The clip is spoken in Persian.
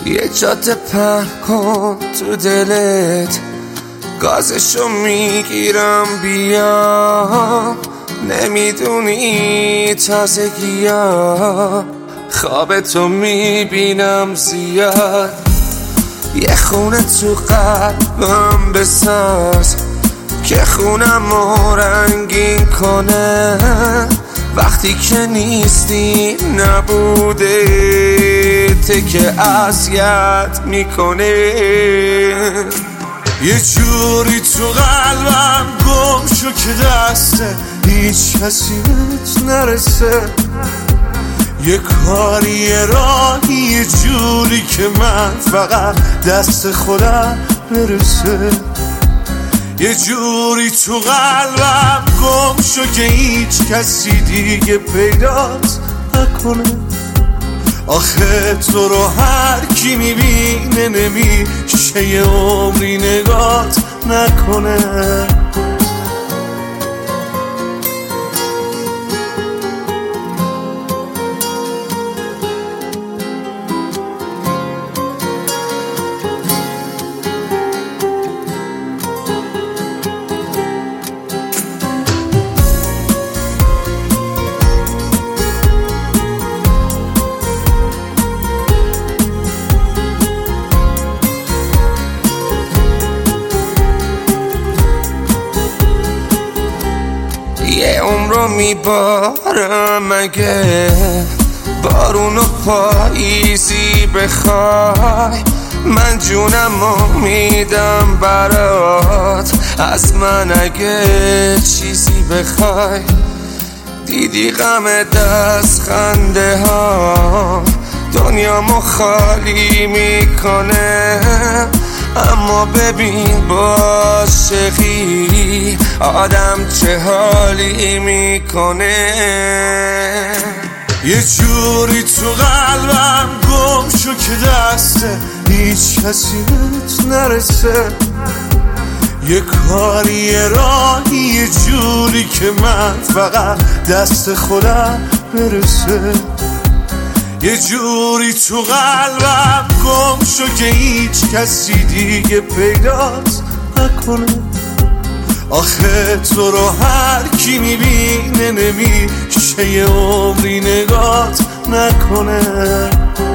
یه جاده پهن کن تو دلت، گازشو میگیرم بیام. نمیدونی تازگی‌ها خواب تو میبینم زیاد. یه خونه تو قلبم بساز که خونمو رنگین کنه. وقتی که نیستی نبوده ته که اذیت میکنه. یه جوری تو قلبم گم شو که دسته هیچ کسی بهت نرسه. یه کاری یه راهی یه جوری که من فقط دست خودم برسه. یه جوری تو قلبم گم شو که هیچ کسی دیگه پیدات نکنه. آخه تو رو هر کی میبینه نمیشه یه عمری نگات نکنه. یه عمرو میبارم مگه بارون و پاییزی بخوای. من جونمو میدم برات از من اگه چیزی بخوای. دیدی غم دست خنده ها دنیامو خالی میکنه. اما ببین با عاشقی آدم چه حالی میکنه. یه جوری تو قلبم گم شو که دسته هیچ کسی بهت نرسه. یه کاری یه راهی یه جوری که من فقط دست خودم برسه. یه جوری تو قلبم گم شو که هیچ کسی دیگه پیدات نکنه. آخه تو رو هر کی میبینه نمیشه یه عمری نگات نکنه.